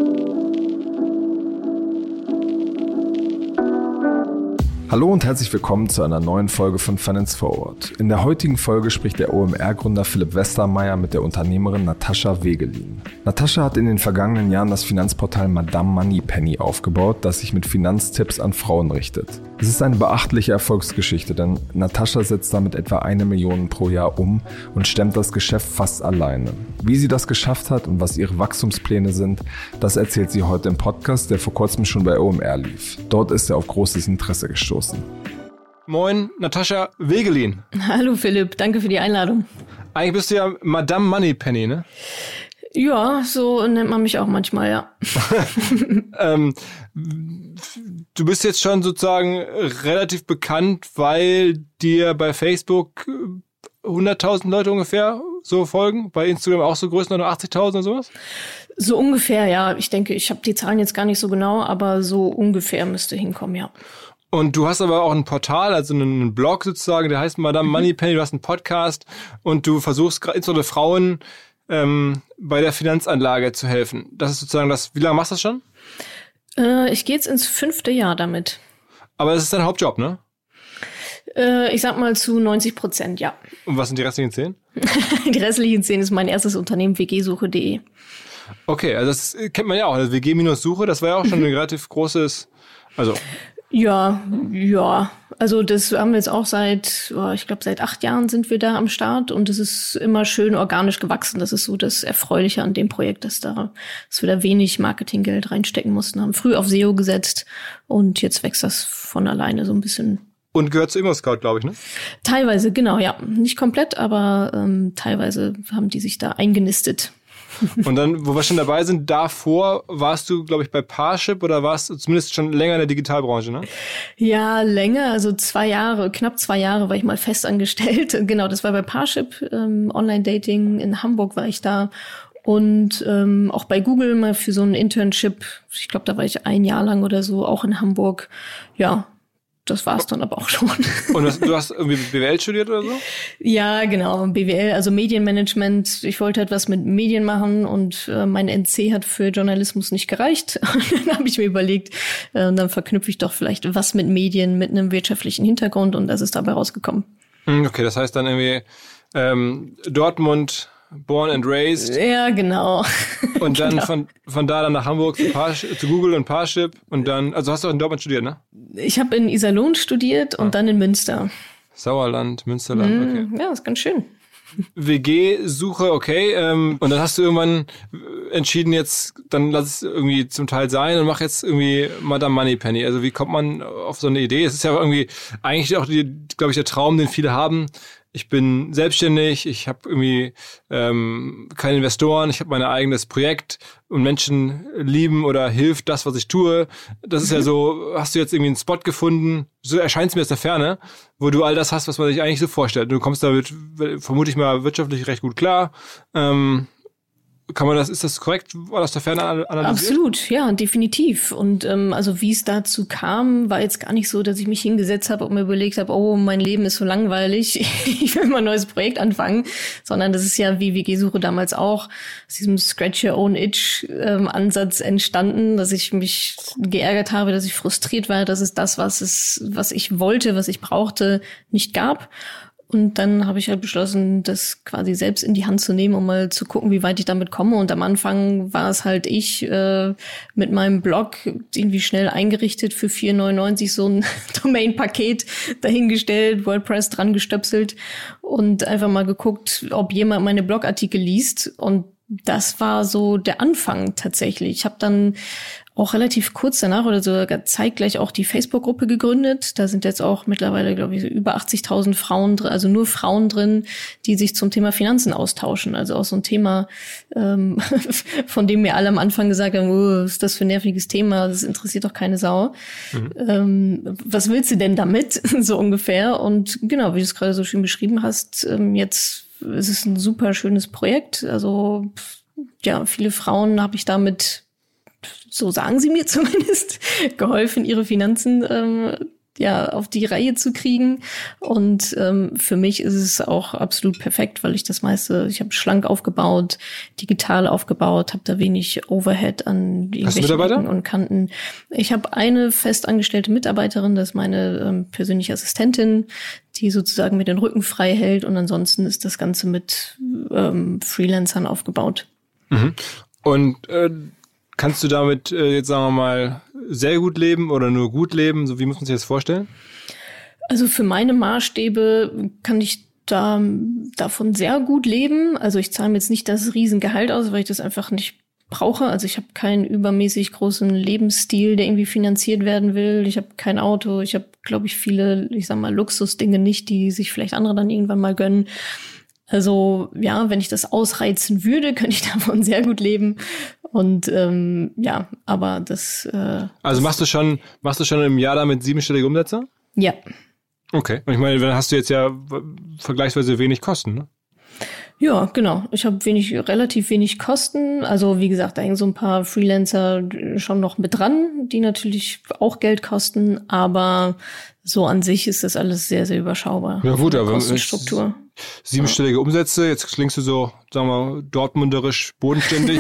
Hallo und herzlich willkommen zu einer neuen Folge von Finance Forward. In der heutigen Folge spricht der OMR-Gründer Philipp Westermeier mit der Unternehmerin Natascha Wegelin. Natascha hat in den vergangenen Jahren das Finanzportal Madame Moneypenny aufgebaut, das sich mit Finanztipps an Frauen richtet. Es ist eine beachtliche Erfolgsgeschichte, denn Natascha setzt damit etwa 1 Million pro Jahr um und stemmt das Geschäft fast alleine. Wie sie das geschafft hat und was ihre Wachstumspläne sind, das erzählt sie heute im Podcast, der vor kurzem schon bei OMR lief. Dort ist er auf großes Interesse gestoßen. Moin, Natascha Wegelin. Hallo Philipp, danke für die Einladung. Eigentlich bist du ja Madame Moneypenny, ne? Ja, so nennt man mich auch manchmal, ja. Du bist jetzt schon sozusagen relativ bekannt, weil dir bei Facebook 100.000 Leute ungefähr so folgen, bei Instagram auch so Größenordnung 80.000 oder sowas? So ungefähr, ja. Ich denke, ich habe die Zahlen jetzt gar nicht so genau, aber so ungefähr müsste hinkommen, ja. Und du hast aber auch ein Portal, also einen Blog sozusagen, der heißt Madame Moneypenny, du hast einen Podcast und du versuchst insbesondere Frauen bei der Finanzanlage zu helfen. Das ist sozusagen das, wie lange machst du das schon? Ich gehe jetzt ins 5. Jahr damit. Aber das ist dein Hauptjob, ne? Ich sag mal zu 90%, ja. Und was sind die restlichen 10? Die restlichen 10 ist mein erstes Unternehmen, wgsuche.de. Okay, also das kennt man ja auch. Das WG-Suche, das war ja auch schon ein relativ großes, also... Ja. Also das haben wir jetzt auch seit 8 Jahren sind wir da am Start und es ist immer schön organisch gewachsen. Das ist so das Erfreuliche an dem Projekt, dass wir da wenig Marketinggeld reinstecken mussten. Haben früh auf SEO gesetzt und jetzt wächst das von alleine so ein bisschen. Und gehört zu ImmoScout, glaube ich, ne? Teilweise, genau, ja. Nicht komplett, aber teilweise haben die sich da eingenistet. Und dann, wo wir schon dabei sind, davor warst du, glaube ich, bei Parship oder warst du zumindest schon länger in der Digitalbranche, ne? Ja, länger, also knapp 2 Jahre war ich mal festangestellt. Genau, das war bei Parship, Online-Dating in Hamburg war ich da. Und auch bei Google mal für so ein Internship, ich glaube, da war ich 1 Jahr lang oder so, auch in Hamburg. Ja, das war's dann aber auch schon. Und du hast irgendwie BWL studiert oder so? Ja, genau, BWL, also Medienmanagement. Ich wollte halt was mit Medien machen und mein NC hat für Journalismus nicht gereicht. Und dann habe ich mir überlegt, dann verknüpfe ich doch vielleicht was mit Medien mit einem wirtschaftlichen Hintergrund und das ist dabei rausgekommen. Okay, das heißt dann irgendwie Dortmund, born and raised. Ja, genau. Und dann genau. von da dann nach Hamburg zu Google und Parship und dann, also hast du auch in Dortmund studiert, ne? Ich habe in Iserlohn studiert und dann in Münster. Sauerland, Münsterland, okay. Ja, ist ganz schön. WG-Suche, okay. Und dann hast du irgendwann entschieden, jetzt, dann lass es irgendwie zum Teil sein und mach jetzt irgendwie Madame Moneypenny. Also wie kommt man auf so eine Idee? Es ist ja irgendwie eigentlich auch, glaube ich, der Traum, den viele haben. Ich bin selbstständig, ich habe irgendwie keine Investoren, ich habe mein eigenes Projekt und Menschen lieben oder hilft das, was ich tue. Das ist ja so, hast du jetzt irgendwie einen Spot gefunden, so erscheint es mir aus der Ferne, wo du all das hast, was man sich eigentlich so vorstellt. Du kommst damit, vermute ich mal, wirtschaftlich recht gut klar. Ist das korrekt, aus der Ferne analysiert? Absolut, ja, definitiv. Und also wie es dazu kam, war jetzt gar nicht so, dass ich mich hingesetzt habe und mir überlegt habe, oh, mein Leben ist so langweilig, ich will mal ein neues Projekt anfangen, sondern das ist ja wie WG-Suche damals auch aus diesem Scratch Your Own Itch Ansatz entstanden, dass ich mich geärgert habe, dass ich frustriert war, dass es das, was ich wollte, was ich brauchte, nicht gab. Und dann habe ich halt beschlossen, das quasi selbst in die Hand zu nehmen, um mal zu gucken, wie weit ich damit komme. Und am Anfang war es halt ich mit meinem Blog irgendwie schnell eingerichtet für 4,99 so ein Domain-Paket dahingestellt, WordPress dran gestöpselt und einfach mal geguckt, ob jemand meine Blogartikel liest. Und das war so der Anfang tatsächlich. Ich habe dann auch relativ kurz danach oder sogar zeitgleich auch die Facebook-Gruppe gegründet. Da sind jetzt auch mittlerweile, glaube ich, über 80.000 Frauen drin, also nur Frauen drin, die sich zum Thema Finanzen austauschen. Also auch so ein Thema, von dem mir alle am Anfang gesagt haben, was ist das für ein nerviges Thema, das interessiert doch keine Sau. Was willst du denn damit? So ungefähr. Und genau, wie du es gerade so schön beschrieben hast, jetzt ist es ein super schönes Projekt. Also ja, viele Frauen habe ich damit, so sagen sie mir zumindest, geholfen, ihre Finanzen auf die Reihe zu kriegen. Und für mich ist es auch absolut perfekt, weil ich habe schlank aufgebaut, digital aufgebaut, habe da wenig Overhead an irgendwelchen Ecken und Kanten. Ich habe eine festangestellte Mitarbeiterin, das ist meine persönliche Assistentin, die sozusagen mir den Rücken frei hält. Und ansonsten ist das Ganze mit Freelancern aufgebaut. Mhm. Und kannst du damit jetzt, sagen wir mal, sehr gut leben oder nur gut leben? So, wie muss man sich das vorstellen? Also für meine Maßstäbe kann ich davon sehr gut leben. Also ich zahle mir jetzt nicht das Riesengehalt aus, weil ich das einfach nicht brauche. Also ich habe keinen übermäßig großen Lebensstil, der irgendwie finanziert werden will. Ich habe kein Auto. Ich habe, glaube ich, viele, Luxusdinge nicht, die sich vielleicht andere dann irgendwann mal gönnen. Also ja, wenn ich das ausreizen würde, könnte ich davon sehr gut leben. Und aber das. Also machst du schon im Jahr damit 7-stellige Umsätze? Ja. Okay. Und ich meine, dann hast du jetzt ja vergleichsweise wenig Kosten, ne? Ja, genau. Ich habe relativ wenig Kosten. Also wie gesagt, da hängen so ein paar Freelancer schon noch mit dran, die natürlich auch Geld kosten. Aber so an sich ist das alles sehr, sehr überschaubar. Ja gut, aber Kostenstruktur. 7-stellige Umsätze, jetzt klingst du so, sagen wir, dortmunderisch bodenständig,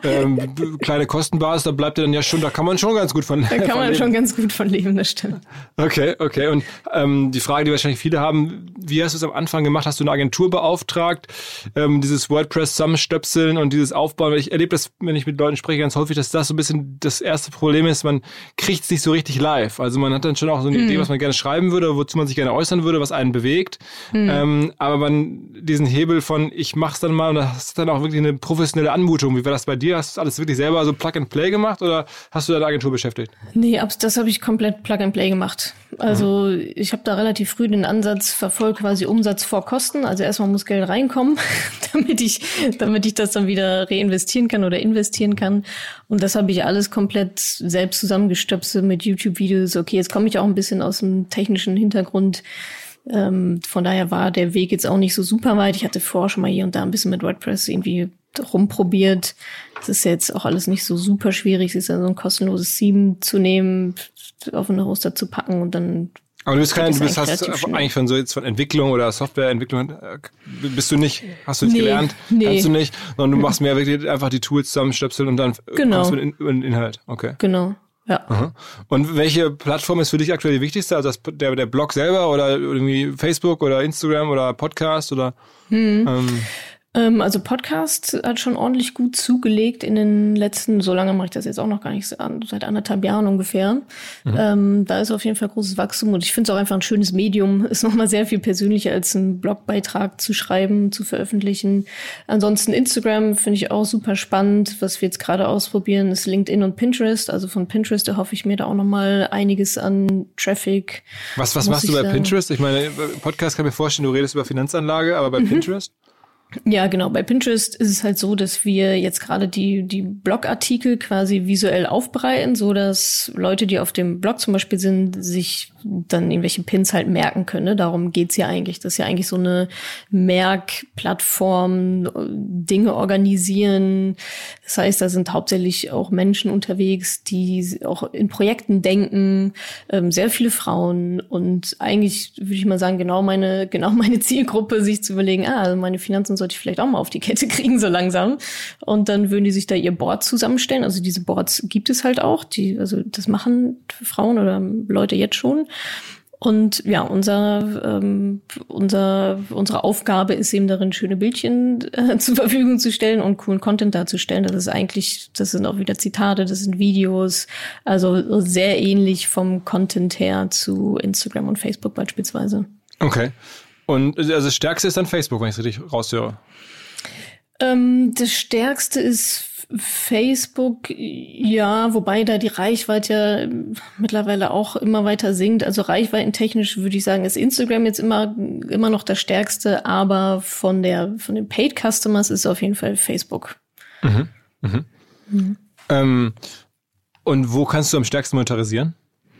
kleine Kostenbasis, da bleibt ja dann ja schon, da kann man schon ganz gut von leben. Da kann man schon ganz gut von leben, das stimmt. Okay. Und die Frage, die wahrscheinlich viele haben, wie hast du es am Anfang gemacht? Hast du eine Agentur beauftragt? Dieses WordPress zusammenstöpseln und dieses Aufbauen, weil ich erlebe das, wenn ich mit Leuten spreche, ganz häufig, dass das so ein bisschen das erste Problem ist, man kriegt es nicht so richtig live. Also man hat dann schon auch so eine Idee, was man gerne schreiben würde, wozu man sich gerne äußern würde, was einen bewegt. Aber diesen Hebel von ich mach's dann mal und das ist dann auch wirklich eine professionelle Anmutung. Wie war das bei dir? Hast du alles wirklich selber so Plug and Play gemacht oder hast du deine Agentur beschäftigt? Nee, das habe ich komplett Plug and Play gemacht. Also ich habe da relativ früh den Ansatz verfolgt, quasi Umsatz vor Kosten. Also erstmal muss Geld reinkommen, damit ich das dann wieder reinvestieren kann oder investieren kann. Und das habe ich alles komplett selbst zusammengestöpselt mit YouTube-Videos. Okay, jetzt komme ich auch ein bisschen aus dem technischen Hintergrund. Von daher war der Weg jetzt auch nicht so super weit. Ich hatte vorher schon mal hier und da ein bisschen mit WordPress irgendwie rumprobiert. Das ist jetzt auch alles nicht so super schwierig. Es ist ja so ein kostenloses Theme zu nehmen, auf einen Hoster zu packen und dann. Aber hast eigentlich von Entwicklung oder Softwareentwicklung hast du nicht gelernt, kannst du nicht, sondern du machst mehr wirklich einfach die Tools zusammenstöpseln und dann kommst du mit den Inhalt. Okay. Genau. Ja. Aha. Und welche Plattform ist für dich aktuell die wichtigste? Also der Blog selber oder irgendwie Facebook oder Instagram oder Podcast oder? Also Podcast hat schon ordentlich gut zugelegt in den letzten, so lange mache ich das jetzt auch noch gar nicht, seit 1,5 Jahren ungefähr. Da ist auf jeden Fall großes Wachstum und ich finde es auch einfach ein schönes Medium. Ist nochmal sehr viel persönlicher als einen Blogbeitrag zu schreiben, zu veröffentlichen. Ansonsten Instagram finde ich auch super spannend. Was wir jetzt gerade ausprobieren, ist LinkedIn und Pinterest. Also von Pinterest erhoffe ich mir da auch nochmal einiges an Traffic. Was machst du bei Pinterest? Ich meine, Podcast kann ich mir vorstellen, du redest über Finanzanlage, aber bei Pinterest? Ja, genau. Bei Pinterest ist es halt so, dass wir jetzt gerade die Blogartikel quasi visuell aufbereiten, so dass Leute, die auf dem Blog zum Beispiel sind, sich dann irgendwelche Pins halt merken können. Ne? Darum geht's ja eigentlich. Das ist ja eigentlich so eine Merkplattform, Dinge organisieren. Das heißt, da sind hauptsächlich auch Menschen unterwegs, die auch in Projekten denken, sehr viele Frauen und eigentlich würde ich mal sagen, genau meine Zielgruppe, sich zu überlegen, also meine Finanzen sollte ich vielleicht auch mal auf die Kette kriegen, so langsam. Und dann würden die sich da ihr Board zusammenstellen. Also diese Boards gibt es halt auch. Das machen Frauen oder Leute jetzt schon. Und ja, unsere Aufgabe ist eben darin, schöne Bildchen zur Verfügung zu stellen und coolen Content darzustellen. Das sind auch wieder Zitate, das sind Videos. Also sehr ähnlich vom Content her zu Instagram und Facebook beispielsweise. Okay. Und also das Stärkste ist dann Facebook, wenn ich es richtig raushöre. Das Stärkste ist Facebook, ja, wobei da die Reichweite ja mittlerweile auch immer weiter sinkt. Also reichweitentechnisch würde ich sagen, ist Instagram jetzt immer noch das Stärkste, aber von den Paid Customers ist auf jeden Fall Facebook. Und wo kannst du am stärksten monetarisieren?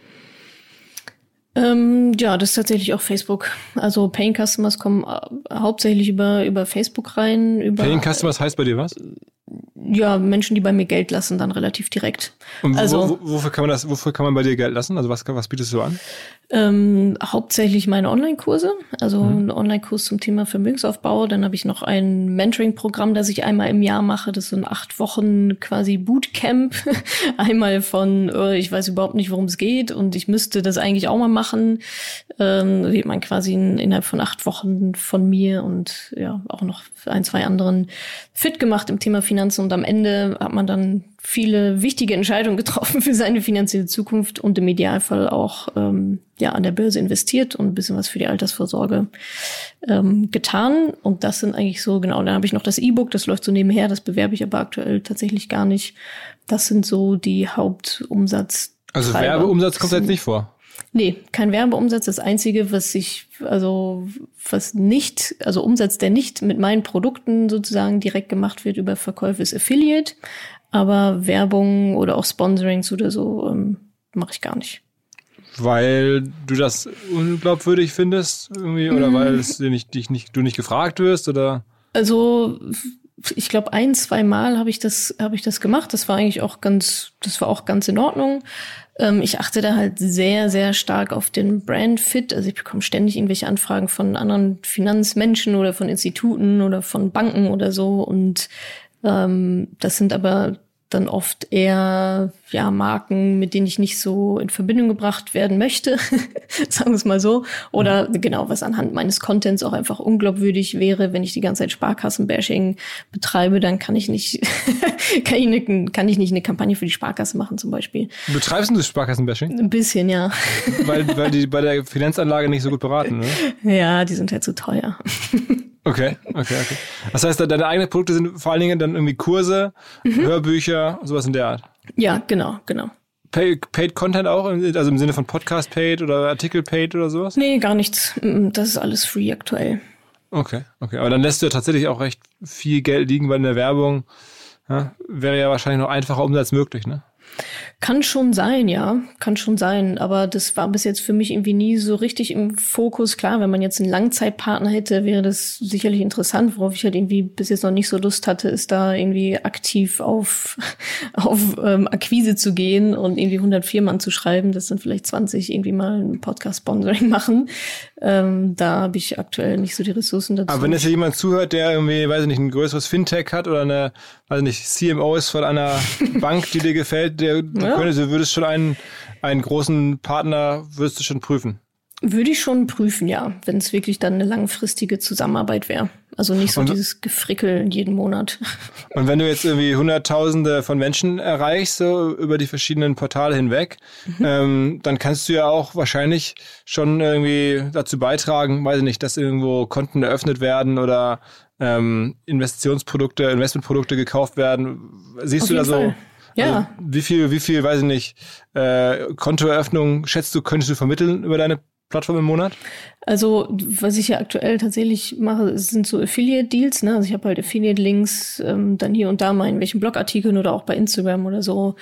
Ja, das ist tatsächlich auch Facebook. Also Paying Customers kommen hauptsächlich über Facebook rein. Paying Customers heißt bei dir was? Ja, Menschen, die bei mir Geld lassen, dann relativ direkt. Und wofür kann man bei dir Geld lassen? Also was bietest du an? Hauptsächlich meine Online-Kurse, also einen Online-Kurs zum Thema Vermögensaufbau. Dann habe ich noch ein Mentoring-Programm, das ich einmal im Jahr mache. Das ist so ein 8 Wochen quasi Bootcamp. Einmal von, ich weiß überhaupt nicht, worum es geht und ich müsste das eigentlich auch mal machen. Wird man quasi innerhalb von 8 Wochen von mir und ja auch noch 1, 2 anderen fit gemacht im Thema Finanzen. Und am Ende hat man dann viele wichtige Entscheidungen getroffen für seine finanzielle Zukunft und im Idealfall auch an der Börse investiert und ein bisschen was für die Altersvorsorge getan. Und das sind eigentlich so, genau, dann habe ich noch das E-Book, das läuft so nebenher, das bewerbe ich aber aktuell tatsächlich gar nicht. Das sind so die Hauptumsatz. Also Werbeumsatz kommt jetzt nicht vor? Nee, kein Werbeumsatz. Das Einzige, Umsatz, der nicht mit meinen Produkten sozusagen direkt gemacht wird über Verkäufe, ist Affiliate. Aber Werbung oder auch Sponsorings oder so mache ich gar nicht. Weil du das unglaubwürdig findest irgendwie oder weil du nicht gefragt wirst oder? Also ich glaube 1, 2 Mal habe ich das gemacht. Das war eigentlich auch ganz in Ordnung. Ich achte da halt sehr, sehr stark auf den Brand-Fit. Also ich bekomme ständig irgendwelche Anfragen von anderen Finanzmenschen oder von Instituten oder von Banken oder so. Und das sind aber dann oft eher Marken, mit denen ich nicht so in Verbindung gebracht werden möchte, sagen wir es mal so. Oder genau, was anhand meines Contents auch einfach unglaubwürdig wäre, wenn ich die ganze Zeit Sparkassen-Bashing betreibe, dann kann ich nicht eine Kampagne für die Sparkasse machen zum Beispiel. Betreibst du das Sparkassen-Bashing? Ein bisschen, ja. Weil die bei der Finanzanlage nicht so gut beraten, ne? Ja, die sind halt zu teuer. Okay. Das heißt, deine eigenen Produkte sind vor allen Dingen dann irgendwie Kurse, Hörbücher, sowas in der Art? Ja, genau. Paid Content auch? Also im Sinne von Podcast Paid oder Artikel Paid oder sowas? Nee, gar nichts. Das ist alles free aktuell. Okay. Aber dann lässt du ja tatsächlich auch recht viel Geld liegen, weil in der Werbung wäre ja wahrscheinlich noch einfacher Umsatz möglich, ne? Kann schon sein, aber das war bis jetzt für mich irgendwie nie so richtig im Fokus. Klar, wenn man jetzt einen Langzeitpartner hätte, wäre das sicherlich interessant. Worauf ich halt irgendwie bis jetzt noch nicht so Lust hatte, ist da irgendwie aktiv auf Akquise zu gehen und irgendwie 100 Firmen anzuschreiben, dass dann vielleicht 20 irgendwie mal ein Podcast-Sponsoring machen. Da habe ich aktuell nicht so die Ressourcen dazu. Aber wenn jetzt jemand zuhört, der irgendwie, weiß ich nicht, ein größeres Fintech hat oder eine, weiß ich nicht, CMO ist von einer Bank, die dir gefällt, du würdest schon einen großen Partner, würdest du schon prüfen? Würde ich schon prüfen, ja, wenn es wirklich dann eine langfristige Zusammenarbeit wäre. Also nicht so dieses Gefrickel jeden Monat. Und wenn du jetzt irgendwie Hunderttausende von Menschen erreichst, so über die verschiedenen Portale hinweg, dann kannst du ja auch wahrscheinlich schon irgendwie dazu beitragen, weiß ich nicht, dass irgendwo Konten eröffnet werden oder Investmentprodukte gekauft werden. Siehst du da so? Ja. Also wie viel, weiß ich nicht, Kontoeröffnung könntest du vermitteln über deine Plattform im Monat? Also, was ich ja aktuell tatsächlich mache, sind so Affiliate-Deals, ne? Also ich habe halt Affiliate-Links, dann hier und da mal in welchen Blogartikeln oder auch bei Instagram oder so.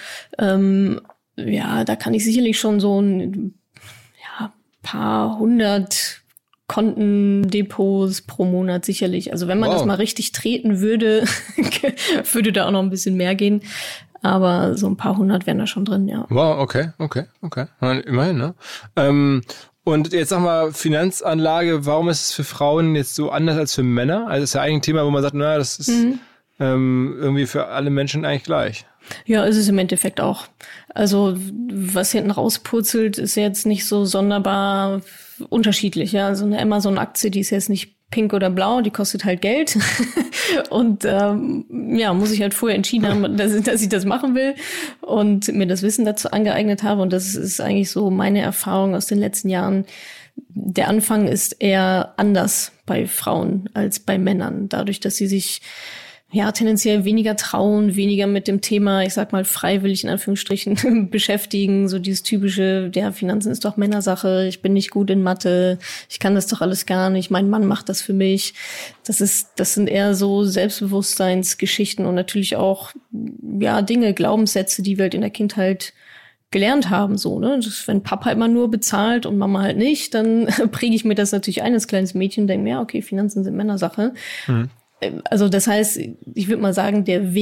Da kann ich sicherlich schon so ein paar 100 Kontendepots pro Monat sicherlich. Also wenn man das mal richtig treten würde, würde da auch noch ein bisschen mehr gehen. Aber so ein paar 100 wären da schon drin, ja. Wow, okay. Immerhin, ne? Und jetzt sag mal, Finanzanlage, warum ist es für Frauen jetzt so anders als für Männer? Also das ist ja eigentlich ein Thema, wo man sagt, das ist irgendwie für alle Menschen eigentlich gleich. Ja, ist es im Endeffekt auch. Also was hinten rauspurzelt, ist jetzt nicht so sonderbar unterschiedlich. Ja, also eine Amazon-Aktie, die ist jetzt nicht pink oder blau, die kostet halt Geld. Und muss ich halt vorher entschieden haben, dass ich das machen will und mir das Wissen dazu angeeignet habe. Und das ist eigentlich so meine Erfahrung aus den letzten Jahren. Der Anfang ist eher anders bei Frauen als bei Männern. Dadurch, dass sie sich tendenziell weniger trauen, weniger mit dem Thema, ich sag mal, freiwillig in Anführungsstrichen beschäftigen. So dieses typische, Finanzen ist doch Männersache, ich bin nicht gut in Mathe, ich kann das doch alles gar nicht, mein Mann macht das für mich. Das sind eher so Selbstbewusstseinsgeschichten und natürlich auch, Dinge, Glaubenssätze, die wir halt in der Kindheit gelernt haben, so, ne? Wenn Papa immer nur bezahlt und Mama halt nicht, dann präge ich mir das natürlich ein als kleines Mädchen und denke mir, okay, Finanzen sind Männersache. Also das heißt, ich würde mal sagen, der Weg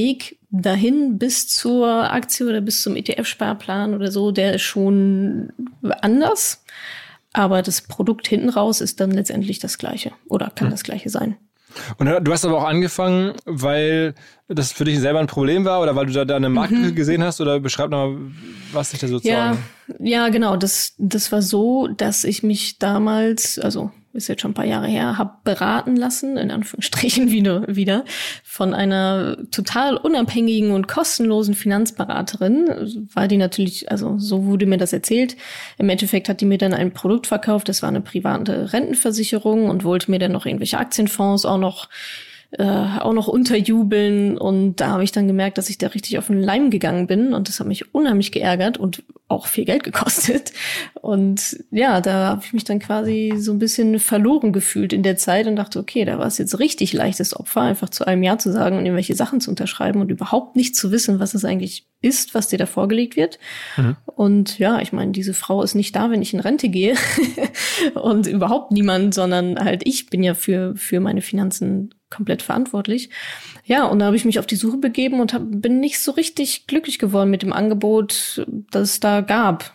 dahin bis zur Aktie oder bis zum ETF-Sparplan oder so, der ist schon anders. Aber das Produkt hinten raus ist dann letztendlich das Gleiche oder kann das Gleiche sein. Und du hast aber auch angefangen, weil das für dich selber ein Problem war oder weil du da eine Marke gesehen hast? Oder beschreib mal, was dich da sozusagen... Ja, genau. Das war so, dass ich mich damals, also ist jetzt schon ein paar Jahre her, habe beraten lassen, in Anführungsstrichen wieder, von einer total unabhängigen und kostenlosen Finanzberaterin. War die natürlich, also so wurde mir das erzählt. Im Endeffekt hat die mir dann ein Produkt verkauft, das war eine private Rentenversicherung und wollte mir dann noch irgendwelche Aktienfonds auch noch unterjubeln. Und da habe ich dann gemerkt, dass ich da richtig auf den Leim gegangen bin. Und das hat mich unheimlich geärgert und auch viel Geld gekostet. Und ja, da habe ich mich dann quasi so ein bisschen verloren gefühlt in der Zeit und dachte, okay, da war es jetzt richtig leichtes Opfer, einfach zu einem Ja zu sagen und irgendwelche Sachen zu unterschreiben und überhaupt nicht zu wissen, was es eigentlich ist, was dir da vorgelegt wird. Und ja, ich meine, diese Frau ist nicht da, wenn ich in Rente gehe und überhaupt niemand, sondern halt ich bin ja für meine Finanzen komplett verantwortlich. Ja, und da habe ich mich auf die Suche begeben und bin nicht so richtig glücklich geworden mit dem Angebot, das es da gab.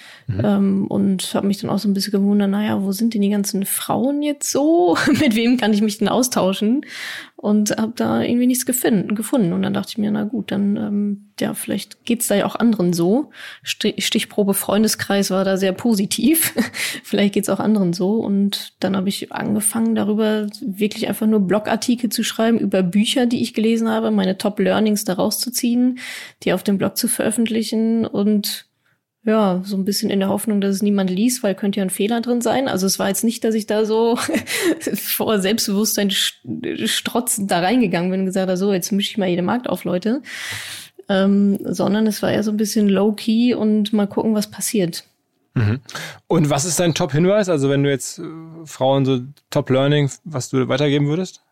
Und habe mich dann auch so ein bisschen gewundert, naja, wo sind denn die ganzen Frauen jetzt so? Mit wem kann ich mich denn austauschen? Und habe da irgendwie nichts gefunden. Und dann dachte ich mir, na gut, dann ja, vielleicht geht's da ja auch anderen so. Stichprobe Freundeskreis war da sehr positiv. Vielleicht geht's auch anderen so. Und dann habe ich angefangen, darüber wirklich einfach nur Blogartikel zu schreiben über Bücher, die ich gelesen habe, meine Top-Learnings da rauszuziehen, die auf dem Blog zu veröffentlichen und ja, so ein bisschen in der Hoffnung, dass es niemand liest, weil könnte ja ein Fehler drin sein. Also es war jetzt nicht, dass ich da so vor Selbstbewusstsein strotzend da reingegangen bin und gesagt habe, so, jetzt mische ich mal jeden Markt auf, Leute. Sondern es war eher so ein bisschen low-key und mal gucken, was passiert. Und was ist dein Top-Hinweis? Also wenn du jetzt Frauen so Top-Learning, was du weitergeben würdest?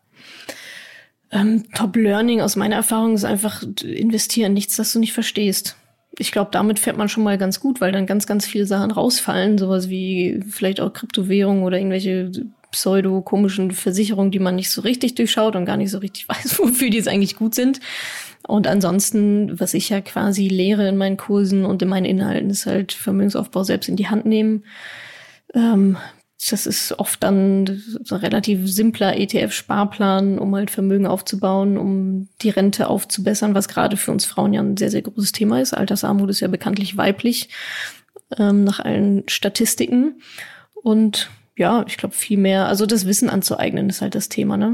Top-Learning aus meiner Erfahrung ist einfach investieren, nichts, das du nicht verstehst. Ich glaube, damit fährt man schon mal ganz gut, weil dann ganz, ganz viele Sachen rausfallen. Sowas wie vielleicht auch Kryptowährungen oder irgendwelche pseudo-komischen Versicherungen, die man nicht so richtig durchschaut und gar nicht so richtig weiß, wofür die jetzt eigentlich gut sind. Und ansonsten, was ich ja quasi lehre in meinen Kursen und in meinen Inhalten, ist halt Vermögensaufbau selbst in die Hand nehmen. Das ist oft dann so ein relativ simpler ETF-Sparplan, um halt Vermögen aufzubauen, um die Rente aufzubessern, was gerade für uns Frauen ja ein sehr, sehr großes Thema ist. Altersarmut ist ja bekanntlich weiblich, nach allen Statistiken. Und ja, ich glaube viel mehr, also das Wissen anzueignen ist halt das Thema, ne?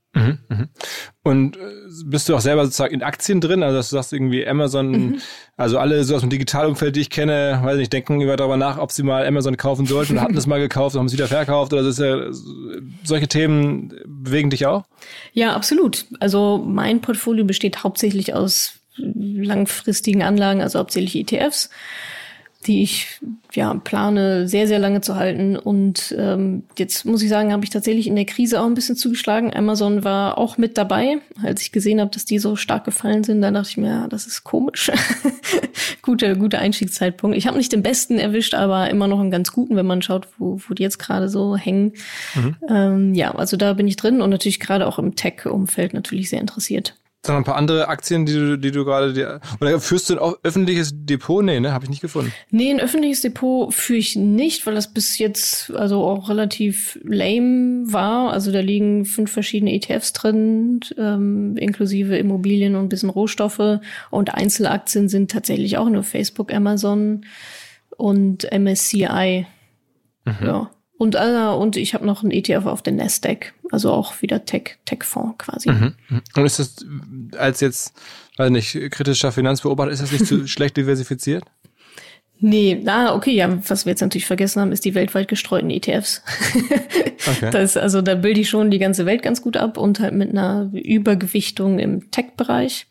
Und bist du auch selber sozusagen in Aktien drin? Also dass du sagst irgendwie Amazon, also alle so aus dem Digitalumfeld, die ich kenne, weiß nicht, denken über darüber nach, ob sie mal Amazon kaufen sollten oder hatten es mal gekauft und haben es wieder verkauft oder das ist ja, solche Themen bewegen dich auch? Ja, absolut. Also mein Portfolio besteht hauptsächlich aus langfristigen Anlagen, also hauptsächlich ETFs, die ich ja plane, sehr, sehr lange zu halten. Und jetzt muss ich sagen, habe ich tatsächlich in der Krise auch ein bisschen zugeschlagen. Amazon war auch mit dabei. Als ich gesehen habe, dass die so stark gefallen sind, dann dachte ich mir, ja, das ist komisch. guter Einstiegszeitpunkt. Ich habe nicht den besten erwischt, aber immer noch einen ganz guten, wenn man schaut, wo die jetzt gerade so hängen. Ja, also da bin ich drin und natürlich gerade auch im Tech-Umfeld natürlich sehr interessiert. Dann ein paar andere Aktien, die du gerade... Oder führst du ein öffentliches Depot? Nee, ne? Habe ich nicht gefunden. Nee, ein öffentliches Depot führe ich nicht, weil das bis jetzt also auch relativ lame war. Also da liegen 5 verschiedene ETFs drin, inklusive Immobilien und ein bisschen Rohstoffe. Und Einzelaktien sind tatsächlich auch nur Facebook, Amazon und MSCI. Ja. Und ich habe noch einen ETF auf der Nasdaq, also auch wieder Tech-Fonds quasi. Und ist das als jetzt, weiß nicht, kritischer Finanzbeobachter, ist das nicht zu schlecht diversifiziert? Nee, okay, ja, was wir jetzt natürlich vergessen haben, ist die weltweit gestreuten ETFs. Okay. Da bilde ich schon die ganze Welt ganz gut ab und halt mit einer Übergewichtung im Tech-Bereich.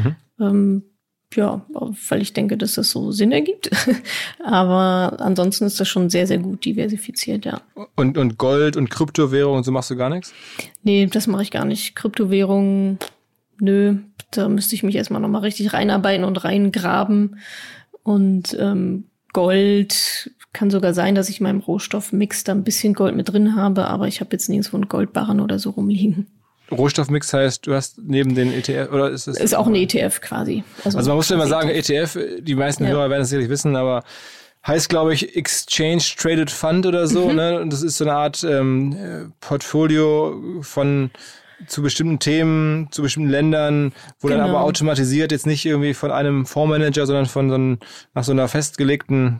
Ja, weil ich denke, dass das so Sinn ergibt. Aber ansonsten ist das schon sehr, sehr gut diversifiziert, ja. Und Gold und Kryptowährung und so machst du gar nichts? Nee, das mache ich gar nicht. Kryptowährung, nö. Da müsste ich mich erstmal nochmal richtig reinarbeiten und reingraben. Und Gold kann sogar sein, dass ich in meinem Rohstoffmix da ein bisschen Gold mit drin habe, aber ich habe jetzt nirgendwo einen Goldbarren oder so rumliegen. Rohstoffmix heißt, du hast neben den ETF, oder ist das? Ist auch ein ETF quasi. Also man muss ja immer sagen, ETF, die meisten Hörer werden es sicherlich wissen, aber heißt, glaube ich, Exchange Traded Fund oder so, ne? Und das ist so eine Art Portfolio zu bestimmten Themen, zu bestimmten Ländern, wo dann aber automatisiert jetzt nicht irgendwie von einem Fondsmanager, sondern nach so einer festgelegten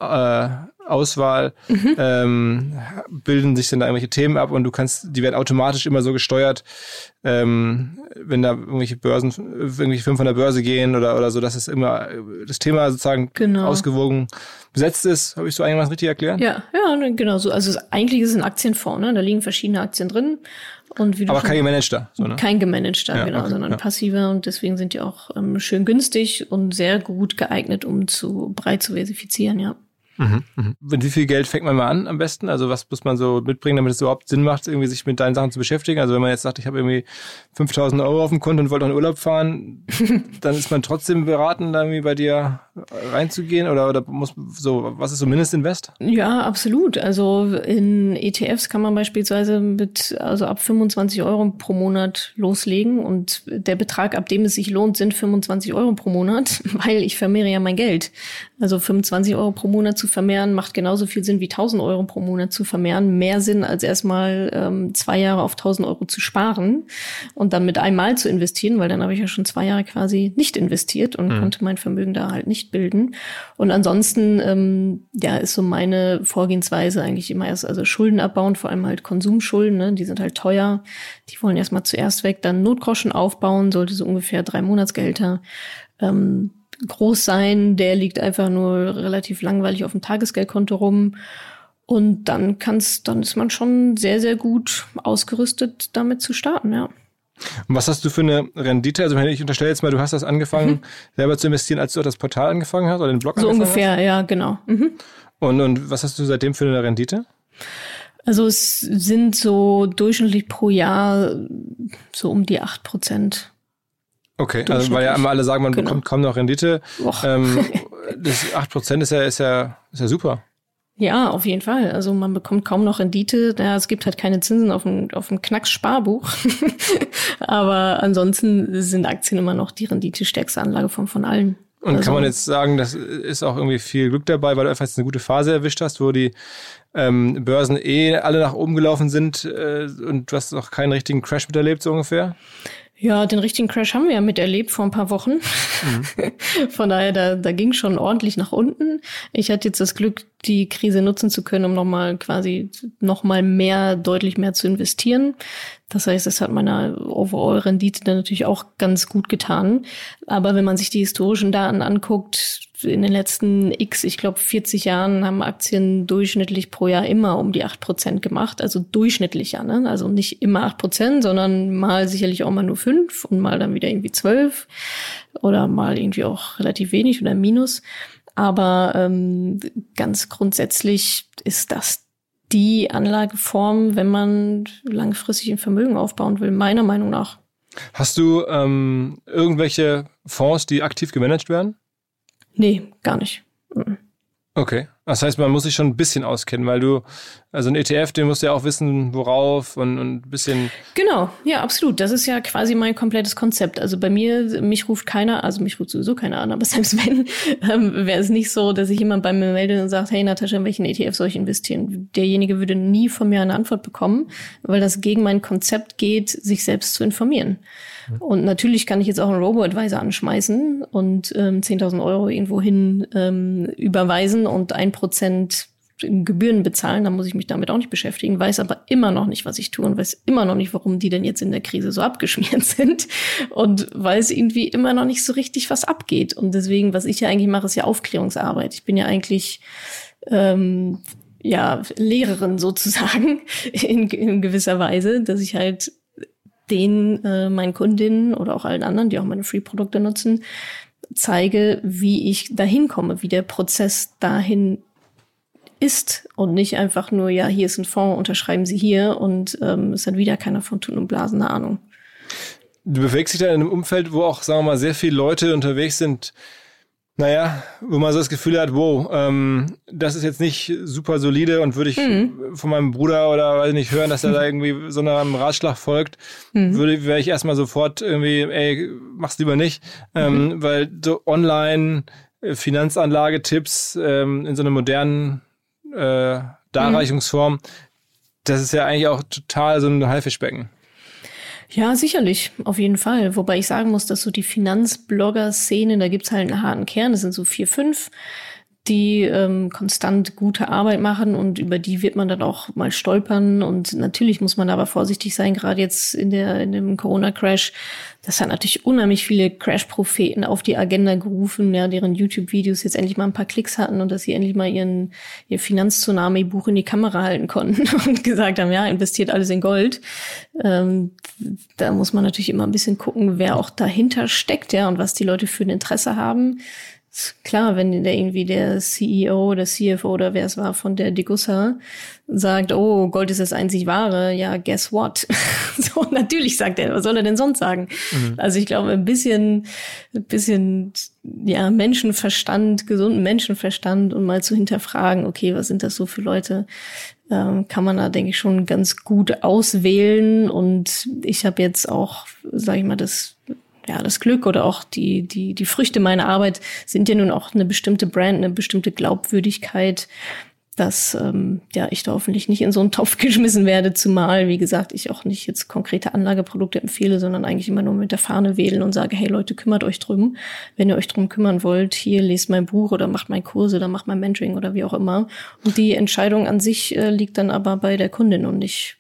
Auswahl bilden sich dann da irgendwelche Themen ab und die werden automatisch immer so gesteuert, wenn da irgendwelche Firmen von der Börse gehen oder so, dass es immer das Thema sozusagen ausgewogen besetzt ist. Habe ich so einiges richtig erklärt? Ja, genau so. Also eigentlich ist es ein Aktienfonds, ne? Da liegen verschiedene Aktien drin. Und aber kein gemanagter. So, ne? Kein gemanagter, genau, sondern passiver. Und deswegen sind die auch schön günstig und sehr gut geeignet, um breit zu versifizieren, ja. Mit wie viel Geld fängt man mal an am besten? Also was muss man so mitbringen, damit es überhaupt Sinn macht, irgendwie sich mit deinen Sachen zu beschäftigen? Also wenn man jetzt sagt, ich habe irgendwie 5.000 Euro auf dem Konto und wollte noch in Urlaub fahren, dann ist man trotzdem beraten, da irgendwie bei dir reinzugehen? Oder was ist so Mindestinvest? Ja, absolut. Also in ETFs kann man beispielsweise ab 25 Euro pro Monat loslegen und der Betrag, ab dem es sich lohnt, sind 25 Euro pro Monat, weil ich vermehre ja mein Geld. Also 25 Euro pro Monat zu vermehren macht genauso viel Sinn wie 1.000 Euro pro Monat zu vermehren. Mehr Sinn als erstmal 2 Jahre auf 1.000 Euro zu sparen und dann mit einmal zu investieren, weil dann habe ich ja schon 2 Jahre quasi nicht investiert und konnte mein Vermögen da halt nicht bilden. Und ansonsten ist so meine Vorgehensweise eigentlich immer erst Schulden abbauen, vor allem halt Konsumschulden, ne? Die sind halt teuer. Die wollen erstmal zuerst weg, dann Notgroschen aufbauen, sollte so ungefähr 3 Monatsgehälter groß sein, der liegt einfach nur relativ langweilig auf dem Tagesgeldkonto rum und dann ist man schon sehr, sehr gut ausgerüstet, damit zu starten, ja. Und was hast du für eine Rendite? Also ich unterstelle jetzt mal, du hast das angefangen, selber zu investieren, als du das Portal angefangen hast oder den Blog angefangen hast? So ungefähr, ja, genau. Und was hast du seitdem für eine Rendite? Also es sind so durchschnittlich pro Jahr so um die 8%. Okay, also weil ja immer alle sagen, man bekommt kaum noch Rendite. Das 8% ist ja super. Ja, auf jeden Fall. Also man bekommt kaum noch Rendite. Ja, es gibt halt keine Zinsen auf dem Knacks-Sparbuch. Aber ansonsten sind Aktien immer noch die renditestärkste Anlageform von allen. Und kann man jetzt sagen, das ist auch irgendwie viel Glück dabei, weil du einfach jetzt eine gute Phase erwischt hast, wo die Börsen alle nach oben gelaufen sind und du hast noch keinen richtigen Crash miterlebt, so ungefähr? Ja, den richtigen Crash haben wir ja miterlebt vor ein paar Wochen. Von daher, da ging schon ordentlich nach unten. Ich hatte jetzt das Glück, die Krise nutzen zu können, um deutlich mehr zu investieren. Das heißt, es hat meiner Overall-Rendite dann natürlich auch ganz gut getan. Aber wenn man sich die historischen Daten anguckt, in den letzten 40 Jahren haben Aktien durchschnittlich pro Jahr immer um die 8% gemacht. Also durchschnittlich, ja, ne? Also nicht immer 8%, sondern mal sicherlich auch mal nur 5 und mal dann wieder irgendwie 12 oder mal irgendwie auch relativ wenig oder Minus. Aber ganz grundsätzlich ist das die Anlageform, wenn man langfristig ein Vermögen aufbauen will, meiner Meinung nach. Hast du irgendwelche Fonds, die aktiv gemanagt werden? Nee, gar nicht. Okay, das heißt, man muss sich schon ein bisschen auskennen, weil also ein ETF, den musst du ja auch wissen, worauf und ein bisschen... Genau, ja, absolut. Das ist ja quasi mein komplettes Konzept. Also bei mich ruft sowieso keiner an, aber selbst wenn, wäre es nicht so, dass sich jemand bei mir meldet und sagt, hey Natascha, in welchen ETF soll ich investieren? Derjenige würde nie von mir eine Antwort bekommen, weil das gegen mein Konzept geht, sich selbst zu informieren. Und natürlich kann ich jetzt auch einen Robo-Advisor anschmeißen und 10.000 Euro irgendwo hin überweisen und 1% Gebühren bezahlen. Dann muss ich mich damit auch nicht beschäftigen, weiß aber immer noch nicht, was ich tue und weiß immer noch nicht, warum die denn jetzt in der Krise so abgeschmiert sind und weiß irgendwie immer noch nicht so richtig, was abgeht. Und deswegen, was ich ja eigentlich mache, ist ja Aufklärungsarbeit. Ich bin ja eigentlich Lehrerin sozusagen in gewisser Weise, dass ich halt meinen Kundinnen oder auch allen anderen, die auch meine Free-Produkte nutzen, zeige, wie ich dahin komme, wie der Prozess dahin ist und nicht einfach nur, ja, hier ist ein Fonds, unterschreiben Sie hier und es hat wieder keiner von Tun und Blasen eine Ahnung. Du bewegst dich da in einem Umfeld, wo auch, sagen wir mal, sehr viele Leute unterwegs sind, Naja, wo man so das Gefühl hat, wow, das ist jetzt nicht super solide und würde ich von meinem Bruder oder weiß nicht hören, dass er da irgendwie so einem Ratschlag folgt, wäre ich erstmal sofort irgendwie, ey, mach's lieber nicht, weil so online Finanzanlagetipps in so einer modernen Darreichungsform, das ist ja eigentlich auch total so ein Haifischbecken. Ja, sicherlich, auf jeden Fall. Wobei ich sagen muss, dass so die Finanzblogger-Szene, da gibt's halt einen harten Kern, das sind so 4, 5, die konstant gute Arbeit machen und über die wird man dann auch mal stolpern. Und natürlich muss man aber vorsichtig sein, gerade jetzt in dem Corona-Crash. Das hat natürlich unheimlich viele Crash-Propheten auf die Agenda gerufen, ja, deren YouTube-Videos jetzt endlich mal ein paar Klicks hatten und dass sie endlich mal ihr Finanztsunami-Buch in die Kamera halten konnten und gesagt haben, ja, investiert alles in Gold. Da muss man natürlich immer ein bisschen gucken, wer auch dahinter steckt, ja, und was die Leute für ein Interesse haben. Klar, wenn der CEO oder CFO oder wer es war von der Degussa sagt, oh, Gold ist das einzig Wahre, ja, guess what? So, natürlich sagt er, was soll er denn sonst sagen? Also ich glaube, ein bisschen, ja, Menschenverstand, gesunden Menschenverstand und mal zu hinterfragen, okay, was sind das so für Leute? Kann man da, denke ich, schon ganz gut auswählen. Und ich habe jetzt auch, sage ich mal, das Glück oder auch die Früchte meiner Arbeit sind ja nun auch eine bestimmte Brand, eine bestimmte Glaubwürdigkeit, dass ich da hoffentlich nicht in so einen Topf geschmissen werde, zumal, wie gesagt, ich auch nicht jetzt konkrete Anlageprodukte empfehle, sondern eigentlich immer nur mit der Fahne wählen und sage, hey Leute, kümmert euch drum. Wenn ihr euch drum kümmern wollt, hier lest mein Buch oder macht meinen Kurs oder macht mein Mentoring oder wie auch immer. Und die Entscheidung an sich liegt dann aber bei der Kundin und ich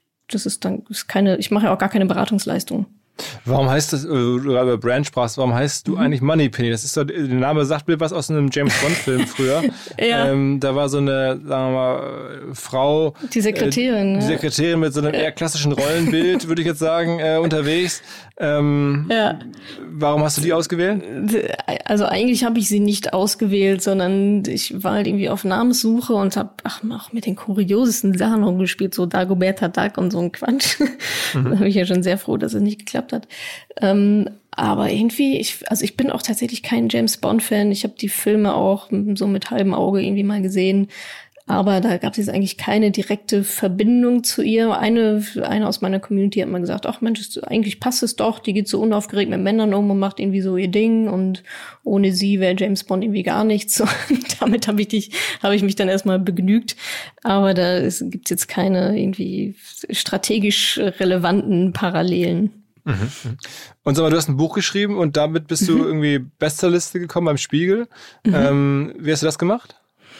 mache ja auch gar keine Beratungsleistung. Warum heißt das, du gerade über Brand sprachst, warum heißt du eigentlich Moneypenny? Das ist doch, der Name sagt mir was aus einem James-Bond-Film früher. Ja. Da war so eine, sagen wir mal, Frau. Die Sekretärin. Die Sekretärin mit so einem eher klassischen Rollenbild, würde ich jetzt sagen, unterwegs. Ja. Warum hast du die ausgewählt? Also eigentlich habe ich sie nicht ausgewählt, sondern ich war halt irgendwie auf Namenssuche und habe auch mit den kuriosesten Sachen rumgespielt, so Dagoberta Duck und so ein Quatsch. Da bin ich ja schon sehr froh, dass es nicht geklappt hat. Aber irgendwie, ich bin auch tatsächlich kein James-Bond-Fan. Ich habe die Filme auch so mit halbem Auge irgendwie mal gesehen. Aber da gab es jetzt eigentlich keine direkte Verbindung zu ihr. Eine aus meiner Community hat mal gesagt, ach Mensch, eigentlich passt es doch. Die geht so unaufgeregt mit Männern um und macht irgendwie so ihr Ding. Und ohne sie wäre James Bond irgendwie gar nichts. Und damit habe ich mich dann erstmal begnügt. Aber da gibt's jetzt keine irgendwie strategisch relevanten Parallelen. Und sag mal, du hast ein Buch geschrieben und damit bist du irgendwie Bestsellerliste gekommen beim Spiegel. Wie hast du das gemacht?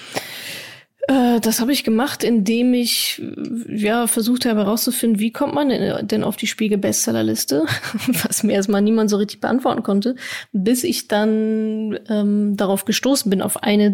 Das habe ich gemacht, indem ich versucht habe herauszufinden, wie kommt man denn auf die Spiegel-Bestsellerliste, was mir erstmal niemand so richtig beantworten konnte, bis ich dann darauf gestoßen bin, auf eine,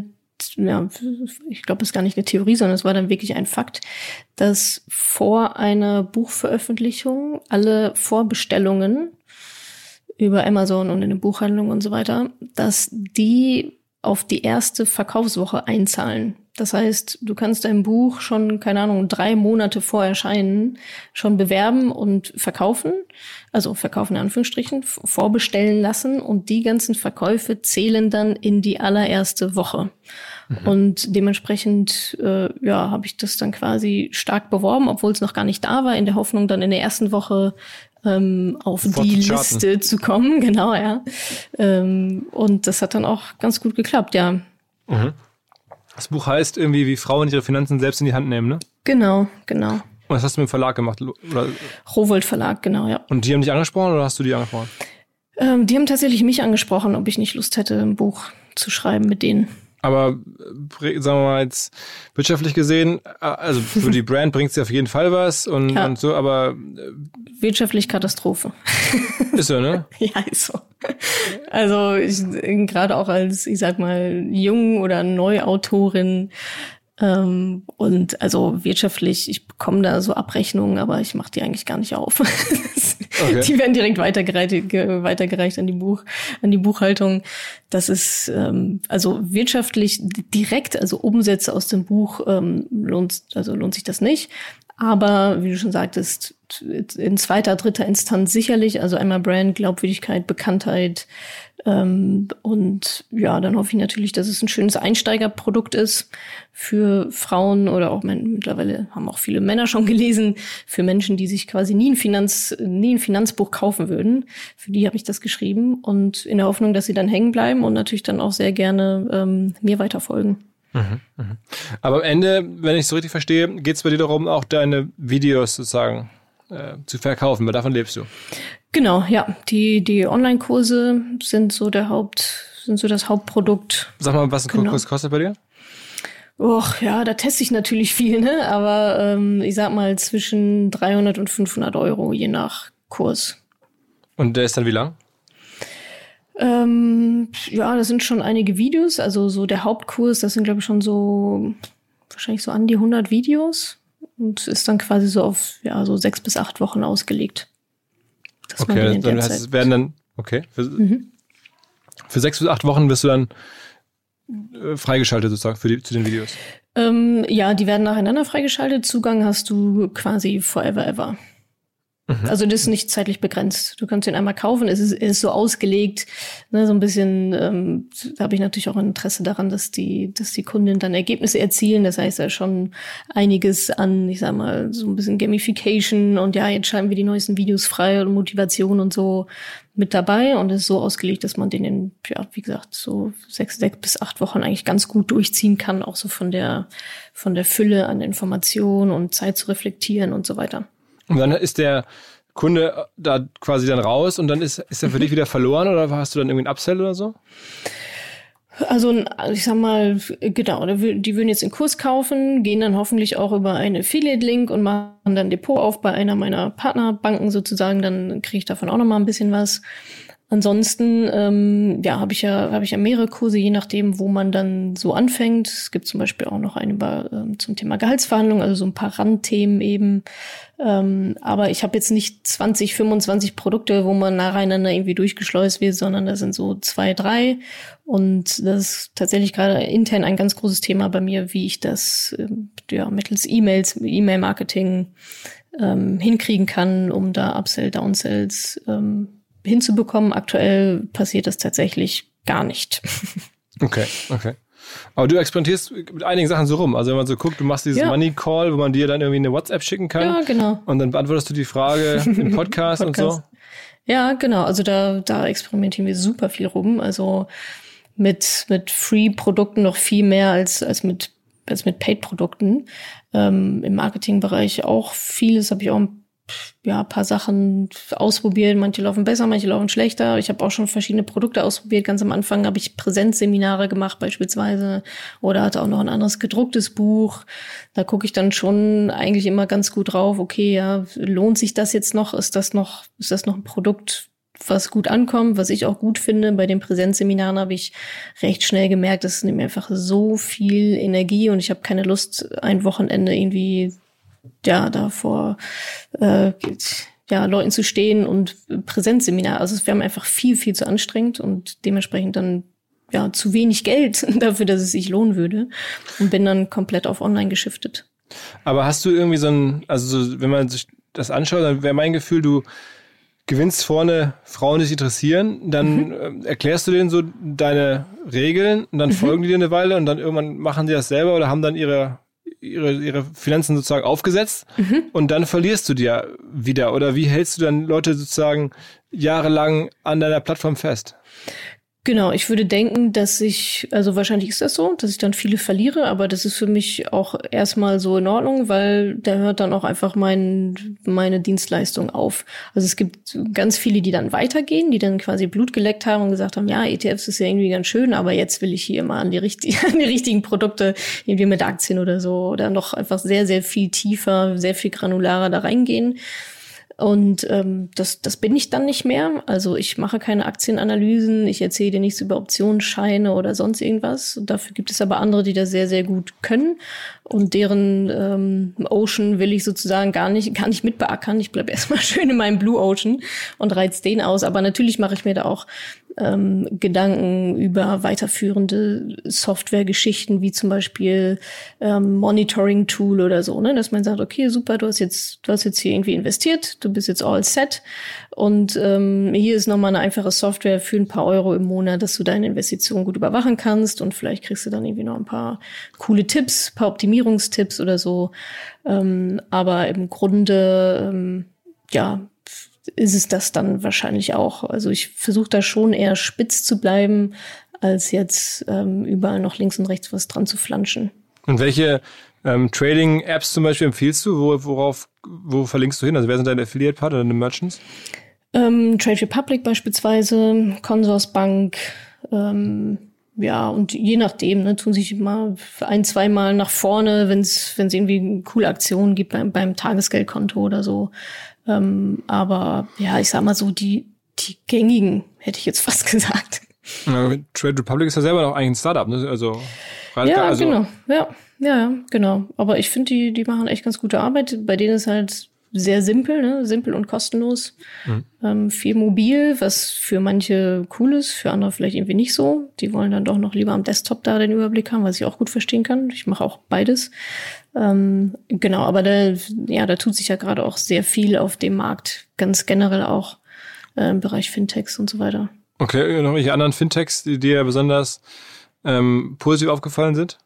ich glaube, es ist gar nicht eine Theorie, sondern es war dann wirklich ein Fakt, dass vor einer Buchveröffentlichung alle Vorbestellungen über Amazon und in den Buchhandlungen und so weiter, dass die auf die erste Verkaufswoche einzahlen. Das heißt, du kannst dein Buch schon, 3 Monate vor Erscheinen schon bewerben und verkaufen. Also verkaufen in Anführungsstrichen, vorbestellen lassen. Und die ganzen Verkäufe zählen dann in die allererste Woche. Und dementsprechend habe ich das dann quasi stark beworben, obwohl es noch gar nicht da war, in der Hoffnung, dann in der ersten Woche auf die Liste zu kommen. Genau, ja. Und das hat dann auch ganz gut geklappt, ja. Das Buch heißt irgendwie, wie Frauen ihre Finanzen selbst in die Hand nehmen, ne? Genau. Und das hast du mit dem Verlag gemacht? Oder? Rowohlt Verlag, genau, ja. Und die haben dich angesprochen oder hast du die angesprochen? Die haben tatsächlich mich angesprochen, ob ich nicht Lust hätte, ein Buch zu schreiben mit denen. Aber sagen wir mal jetzt wirtschaftlich gesehen, also für die Brand bringt sie auf jeden Fall was und so, aber wirtschaftlich Katastrophe. Ist so, ne? Ja, ist so. Also gerade auch als, ich sag mal, Jung- oder Neuautorin und also wirtschaftlich, ich bekomme da so Abrechnungen, aber ich mache die eigentlich gar nicht auf. Okay. Die werden direkt weitergereicht an die Buchhaltung. Das ist also wirtschaftlich direkt, also Umsätze aus dem Buch lohnt sich das nicht. Aber wie du schon sagtest, in zweiter, dritter Instanz sicherlich. Also einmal Brand, Glaubwürdigkeit, Bekanntheit. Und ja, dann hoffe ich natürlich, dass es ein schönes Einsteigerprodukt ist für Frauen oder auch mittlerweile haben auch viele Männer schon gelesen, für Menschen, die sich quasi nie ein Finanzbuch kaufen würden. Für die habe ich das geschrieben und in der Hoffnung, dass sie dann hängen bleiben und natürlich dann auch sehr gerne mir weiterfolgen. Aber am Ende, wenn ich es so richtig verstehe, geht es bei dir darum, auch deine Videos sozusagen zu verkaufen, weil davon lebst du. Genau, ja. Die Online-Kurse sind so das Hauptprodukt. Sag mal, was ein Kurs kostet bei dir? Och, ja, da teste ich natürlich viel, ne? Aber ich sag mal zwischen 300 und 500 Euro, je nach Kurs. Und der ist dann wie lang? Ja, das sind schon einige Videos. Also so der Hauptkurs, das sind glaube ich schon so wahrscheinlich so an die 100 Videos und ist dann quasi so auf so 6 bis 8 Wochen ausgelegt. Okay, dann heißt es werden dann für 6 bis 8 Wochen wirst du dann freigeschaltet sozusagen zu den Videos. Ja, die werden nacheinander freigeschaltet. Zugang hast du quasi forever ever. Also das ist nicht zeitlich begrenzt. Du kannst ihn einmal kaufen. Es ist so ausgelegt, ne, so ein bisschen, da habe ich natürlich auch ein Interesse daran, dass die Kunden dann Ergebnisse erzielen. Das heißt, da ist schon einiges an, ich sag mal, so ein bisschen Gamification und ja, jetzt schalten wir die neuesten Videos frei und Motivation und so mit dabei. Und es ist so ausgelegt, dass man den in, wie gesagt, so 6 bis 8 Wochen eigentlich ganz gut durchziehen kann, auch so von der Fülle an Informationen und Zeit zu reflektieren und so weiter. Und dann ist der Kunde da quasi dann raus und dann ist er für dich wieder verloren oder hast du dann irgendwie einen Upsell oder so? Also ich sag mal, genau, die würden jetzt den Kurs kaufen, gehen dann hoffentlich auch über einen Affiliate-Link und machen dann Depot auf bei einer meiner Partnerbanken sozusagen, dann kriege ich davon auch nochmal ein bisschen was. Ansonsten, habe ich ja mehrere Kurse, je nachdem, wo man dann so anfängt. Es gibt zum Beispiel auch noch einen zum Thema Gehaltsverhandlungen, also so ein paar Randthemen eben. Aber ich habe jetzt nicht 20, 25 Produkte, wo man nacheinander irgendwie durchgeschleust wird, sondern das sind so 2, 3. Und das ist tatsächlich gerade intern ein ganz großes Thema bei mir, wie ich das mittels E-Mails, E-Mail-Marketing hinkriegen kann, um da Upsell, Downsells hinzubekommen. Aktuell passiert das tatsächlich gar nicht. Okay. Aber du experimentierst mit einigen Sachen so rum. Also wenn man so guckt, du machst dieses Money Call, wo man dir dann irgendwie eine WhatsApp schicken kann. Ja, genau. Und dann beantwortest du die Frage im Podcast und so. Ja, genau. Also da experimentieren wir super viel rum. Also mit Free-Produkten noch viel mehr als mit Paid-Produkten. Im Marketingbereich auch vieles, habe ich auch ein paar Sachen ausprobiert. Manche laufen besser, manche laufen schlechter. Ich habe auch schon verschiedene Produkte ausprobiert. Ganz am Anfang habe ich Präsenzseminare gemacht beispielsweise oder hatte auch noch ein anderes gedrucktes Buch. Da gucke ich dann schon eigentlich immer ganz gut drauf. Okay, ja, lohnt sich das jetzt noch? Ist das noch ein Produkt, was gut ankommt, was ich auch gut finde? Bei den Präsenzseminaren habe ich recht schnell gemerkt, das nimmt mir einfach so viel Energie und ich habe keine Lust, ein Wochenende irgendwie vor Leuten zu stehen und Präsenzseminar. Also es wäre mir einfach viel, viel zu anstrengend und dementsprechend dann zu wenig Geld dafür, dass es sich lohnen würde und bin dann komplett auf Online geschiftet. Aber hast du irgendwie wenn man sich das anschaut, dann wäre mein Gefühl, du gewinnst vorne Frauen, die sich interessieren, dann erklärst du denen so deine Regeln und dann folgen die dir eine Weile und dann irgendwann machen die das selber oder haben dann ihre Finanzen sozusagen aufgesetzt und dann verlierst du die ja wieder. Oder wie hältst du dann Leute sozusagen jahrelang an deiner Plattform fest? Genau, ich würde denken, wahrscheinlich ist das so, dass ich dann viele verliere, aber das ist für mich auch erstmal so in Ordnung, weil da hört dann auch einfach meine Dienstleistung auf. Also es gibt ganz viele, die dann weitergehen, die dann quasi Blut geleckt haben und gesagt haben, ja, ETFs ist ja irgendwie ganz schön, aber jetzt will ich hier mal an die richtigen Produkte, irgendwie mit Aktien oder so, oder noch einfach sehr, sehr viel tiefer, sehr viel granularer da reingehen. Und das bin ich dann nicht mehr. Also ich mache keine Aktienanalysen, ich erzähle dir nichts über Optionsscheine oder sonst irgendwas. Dafür gibt es aber andere, die das sehr, sehr gut können. Und deren Ocean will ich sozusagen gar nicht mitbeackern. Ich bleibe erstmal schön in meinem Blue Ocean und reiz den aus. Aber natürlich mache ich mir da auch Gedanken über weiterführende Softwaregeschichten, wie zum Beispiel Monitoring-Tool oder so, ne? Dass man sagt, okay, super, du hast jetzt hier irgendwie investiert, du bist jetzt all set und hier ist nochmal eine einfache Software für ein paar Euro im Monat, dass du deine Investition gut überwachen kannst und vielleicht kriegst du dann irgendwie noch ein paar coole Tipps, ein paar Optimierungstipps oder so. Aber im Grunde, ist es das dann wahrscheinlich auch. Also ich versuche da schon eher spitz zu bleiben, als jetzt überall noch links und rechts was dran zu flanschen. Und welche Trading-Apps zum Beispiel empfiehlst du? Wo verlinkst du hin? Also wer sind deine Affiliate-Partner, deine Merchants? Trade Republic beispielsweise, Consorsbank, und je nachdem, ne, tun sich immer 1-2 Mal nach vorne, wenn es irgendwie coole Aktionen gibt beim Tagesgeldkonto oder so. Aber ja, ich sag mal so, die gängigen, hätte ich jetzt fast gesagt. Ja, Trade Republic ist ja selber noch eigentlich ein Startup, ne? Also genau. Ja, genau. Aber ich finde, die machen echt ganz gute Arbeit. Bei denen ist halt sehr simpel, ne? Simpel und kostenlos. Viel mobil, was für manche cool ist, für andere vielleicht irgendwie nicht so. Die wollen dann doch noch lieber am Desktop da den Überblick haben, was ich auch gut verstehen kann. Ich mache auch beides. Genau, aber da tut sich ja gerade auch sehr viel auf dem Markt, ganz generell auch im Bereich Fintechs und so weiter. Okay, noch welche anderen Fintechs, die dir besonders positiv aufgefallen sind?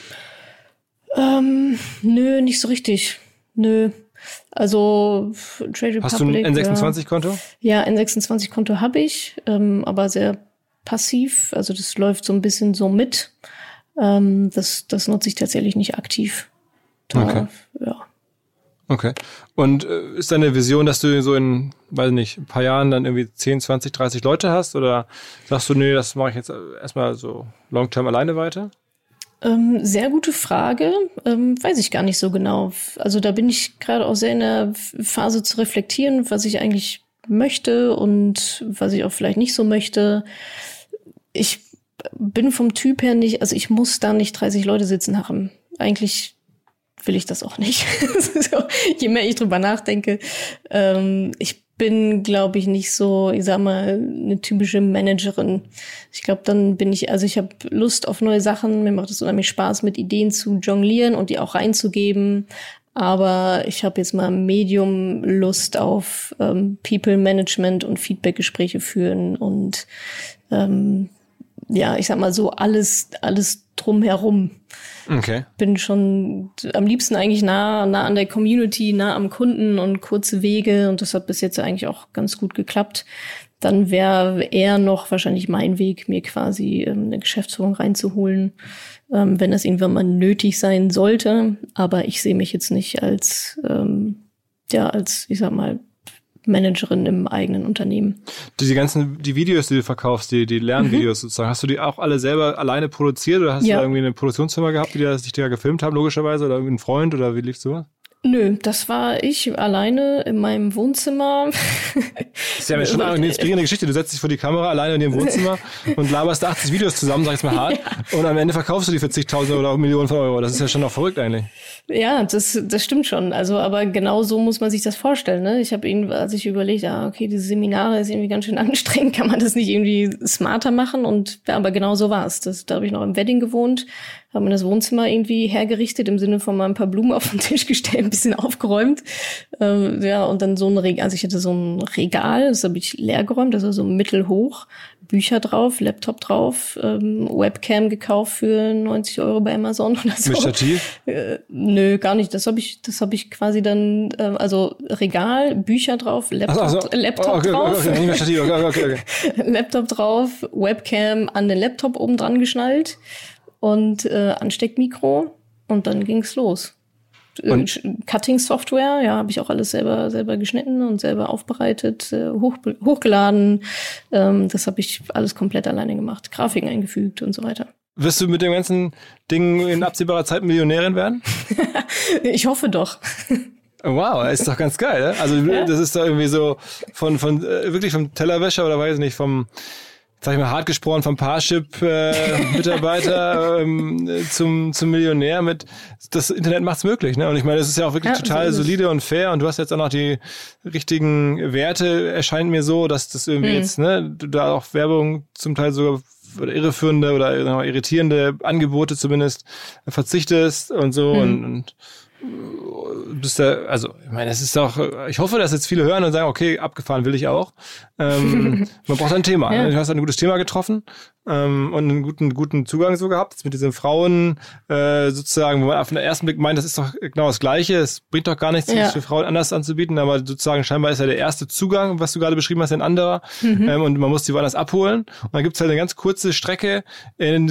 Nö, nicht so richtig. Nö. Also Trade Republic. Hast du ein N26-Konto? Ja, N26-Konto habe ich, aber sehr passiv. Also das läuft so ein bisschen so mit. Das nutze ich tatsächlich nicht aktiv. Okay. Ja. Okay. Und ist deine Vision, dass du so in, weiß nicht, ein paar Jahren dann irgendwie 10, 20, 30 Leute hast? Oder sagst du, nee, das mache ich jetzt erstmal so long-term alleine weiter? Sehr gute Frage. Weiß ich gar nicht so genau. Also da bin ich gerade auch sehr in der Phase zu reflektieren, was ich eigentlich möchte und was ich auch vielleicht nicht so möchte. Ich bin vom Typ her nicht, also ich muss da nicht 30 Leute sitzen haben. Eigentlich will ich das auch nicht. So, je mehr ich drüber nachdenke. Ich bin, glaube ich, nicht so, ich sag mal, eine typische Managerin. Ich glaube, dann bin ich, also ich habe Lust auf neue Sachen. Mir macht es unheimlich Spaß, mit Ideen zu jonglieren und die auch reinzugeben. Aber ich habe jetzt mal Medium Lust auf People Management und Feedback-Gespräche führen und ich sag mal so alles drumherum. Okay. Bin schon am liebsten eigentlich nah an der Community, nah am Kunden und kurze Wege und das hat bis jetzt eigentlich auch ganz gut geklappt. Dann wäre eher noch wahrscheinlich mein Weg, mir quasi eine Geschäftsführung reinzuholen, wenn das irgendwann mal nötig sein sollte. Aber ich sehe mich jetzt nicht als ich sag mal, Managerin im eigenen Unternehmen. Die Videos, die du verkaufst, die Lernvideos sozusagen, hast du die auch alle selber alleine produziert oder hast du da irgendwie eine Produktionsfirma gehabt, die dich da gefilmt haben, logischerweise, oder irgendwie ein Freund oder wie lief sowas? Nö, das war ich alleine in meinem Wohnzimmer. Das ist ja schon eine inspirierende Geschichte. Du setzt dich vor die Kamera alleine in dem Wohnzimmer und laberst 80 Videos zusammen, sag ich mal hart. Ja. Und am Ende verkaufst du die für zigtausende oder auch Millionen von Euro. Das ist ja schon noch verrückt eigentlich. Ja, das stimmt schon. Also, aber genau so muss man sich das vorstellen, ne? Ich habe als ich überlegt, okay, diese Seminare ist irgendwie ganz schön anstrengend, kann man das nicht irgendwie smarter machen? Und ja, aber genau so war es. Da habe ich noch im Wedding gewohnt, habe mir das Wohnzimmer irgendwie hergerichtet, im Sinne von mal ein paar Blumen auf den Tisch gestellt, ein bisschen aufgeräumt. Und dann so ein Regal, also ich hatte so ein Regal, das habe ich leer geräumt, das war so mittelhoch, Bücher drauf, Laptop drauf, Webcam gekauft für 90 Euro bei Amazon oder so. Mit Stativ? Nö, gar nicht. Das habe ich quasi dann, also Regal, Bücher drauf, Laptop drauf. Okay, nicht mehr Stativ, okay. Laptop drauf, Webcam an den Laptop oben dran geschnallt und Ansteckmikro und dann ging's los. Cutting-Software, habe ich auch alles selber geschnitten und selber aufbereitet, hochgeladen. Das habe ich alles komplett alleine gemacht, Grafiken eingefügt und so weiter. Wirst du mit dem ganzen Ding in absehbarer Zeit Millionärin werden? Ich hoffe doch. Wow, ist doch ganz geil, ne? Also das ist doch irgendwie so von wirklich vom Tellerwäscher oder weiß nicht, vom sag ich mal, hart gesprochen vom Parship-Mitarbeiter zum Millionär mit, das Internet macht's möglich, ne? Und ich meine, das ist ja auch wirklich total solide und fair und du hast jetzt auch noch die richtigen Werte, erscheint mir so, dass das irgendwie jetzt, ne, du da auch Werbung zum Teil sogar oder irreführende oder irritierende Angebote zumindest verzichtest und so und bist da, also, ich meine, es ist doch, ich hoffe, dass jetzt viele hören und sagen, okay, abgefahren will ich auch. Man braucht ein Thema. Ja. Du hast ein gutes Thema getroffen und einen guten Zugang so gehabt. Jetzt mit diesen Frauen sozusagen, wo man auf den ersten Blick meint, das ist doch genau das Gleiche. Es bringt doch gar nichts, für Frauen anders anzubieten, aber sozusagen scheinbar ist ja der erste Zugang, was du gerade beschrieben hast, ein anderer. Und man muss die woanders abholen. Und dann gibt's halt eine ganz kurze Strecke in